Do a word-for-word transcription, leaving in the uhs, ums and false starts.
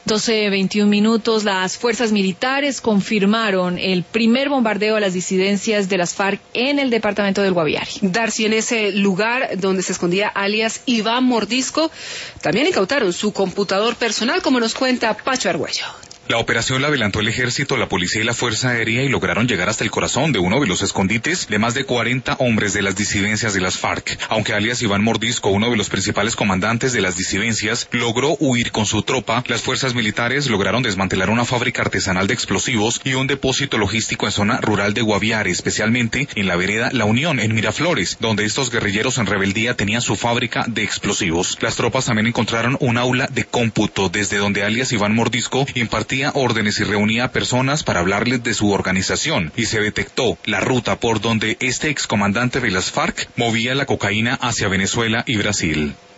doce veintiún minutos, las fuerzas militares confirmaron el primer bombardeo a las disidencias de las FARC en el departamento del Guaviare. Darcy, en ese lugar donde se escondía alias Iván Mordisco, también incautaron su computador personal, como nos cuenta Pacho Argüello. La operación la adelantó el ejército, la policía y la fuerza aérea y lograron llegar hasta el corazón de uno de los escondites de más de cuarenta hombres de las disidencias de las FARC. Aunque alias Iván Mordisco, uno de los principales comandantes de las disidencias, logró huir con su tropa, las fuerzas militares lograron desmantelar una fábrica artesanal de explosivos y un depósito logístico en zona rural de Guaviare, especialmente en la vereda La Unión, en Miraflores, donde estos guerrilleros en rebeldía tenían su fábrica de explosivos. Las tropas también encontraron un aula de cómputo, desde donde alias Iván Mordisco impartía órdenes y reunía a personas para hablarles de su organización, y se detectó la ruta por donde este excomandante de las FARC movía la cocaína hacia Venezuela y Brasil.